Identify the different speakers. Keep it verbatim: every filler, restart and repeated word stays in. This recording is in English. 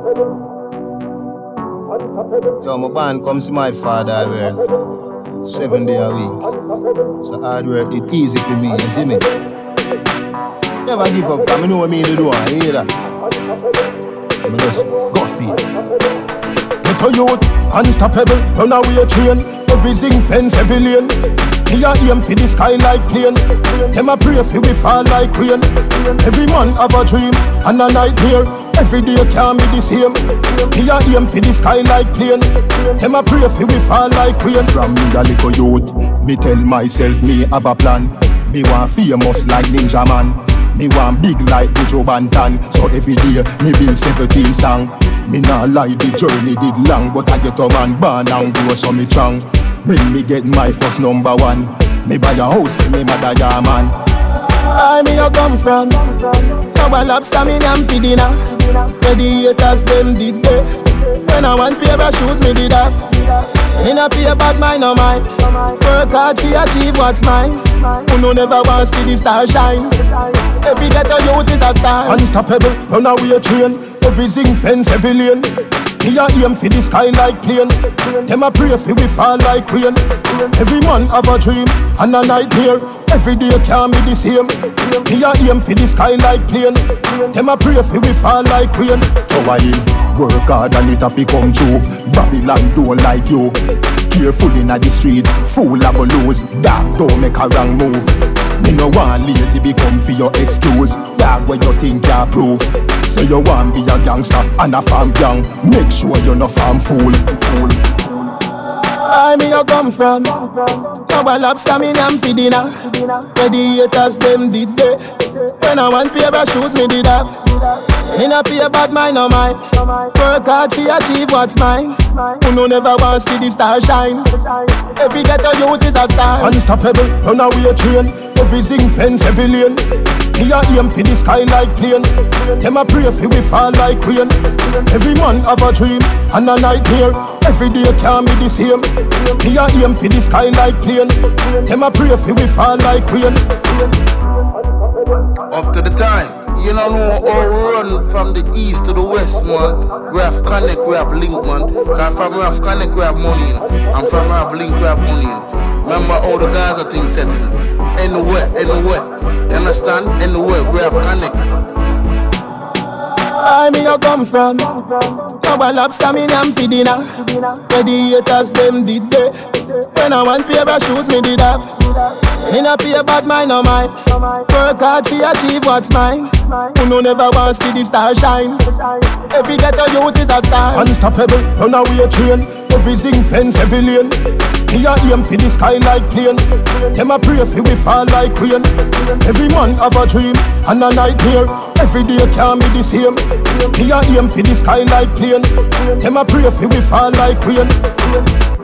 Speaker 1: Yo, my band comes to my father, I work seven day a week. So hard work, it easy for me, you see me? Never give up, cause I know what me to do, I hear that. So I just go for it. Little youth, unstoppable, run away train. Everything fence, every lane. Me a aim for the sky like plane. Them a pray for we fall like rain. Every man have a dream and a nightmare. Every day can't be the same. Me a aim for the sky like plane. Them a pray for we fall like rain. From me a little youth, me tell myself me have a plan. Me want famous like Ninja Man. Me want big like Buju Banton. So every day me build seventeen song. Me nah lie, the journey did long, but I get a man born and grow so me strong. When me get my first number one, me buy a house for me mother, yeah man. Where me you come from? Now a lobster me am for dinner. Where the haters them did there. When I want pair of shoes me did have. In a pay bad mind no mine. Work hard to achieve what's mine. Who no never wants to see the star shine. Every ghetto youth is a star. Unstoppable, run away train. Everything fence, every lane. Me a aim for the sky like plane. Them a pray for we fall like rain. Every man have a dream and a nightmare. Every day can't be the same. Me a aim for the sky like plane. Them a pray for we fall like rain. So I work hard and it a fi come true. Babylon don't like you. Careful inna the street, fool a go lose. Dog don't make a wrong move. Me no want lazy become for your excuse. Dog what you think you prove. Say you want be a gangster and a farm gang. Make sure you no farm fool. Where me you come from? Now a lobster me am for dinner. Where the haters them did there. When I want pair of shoes me did have. In a pay bad mind no mine. Work hard to achieve what's mine. Who no never wants to see the star shine. Every ghetto youth is a star. Unstoppable, run away train. Everything fence, every lane. Me a aim for the sky like plane. Them a pray for we fall like rain. Every man have a dream and a nightmare. Every day can't be the same. Me a aim for the sky like plane. Them a pray for we fall like rain.
Speaker 2: Up to the time, you don't know how we run from the east to the west, man. We have connect, we have link, man. Cause from we have connect, we have money in. And from we have link, we have money in. Remember how the guys are things setting. Anywhere, anywhere. You understand? Anywhere, we have connect.
Speaker 3: Where me you come from? Now a lobster me am for dinner. Where the haters them did there. When I want pair of shoes me did have. In a pay bad mind no mine. Work hard to achieve what's mine. Who no never wants to see the star shine. Every ghetto youth is a star.
Speaker 1: Unstoppable, run away train. Everything fence, every lane. Me a aim for the sky like plane. Them a pray for we fall like rain. Every man have a dream and a nightmare. Every day can't be the same. Me a aim for the sky like plane. Them a pray for we fall like rain.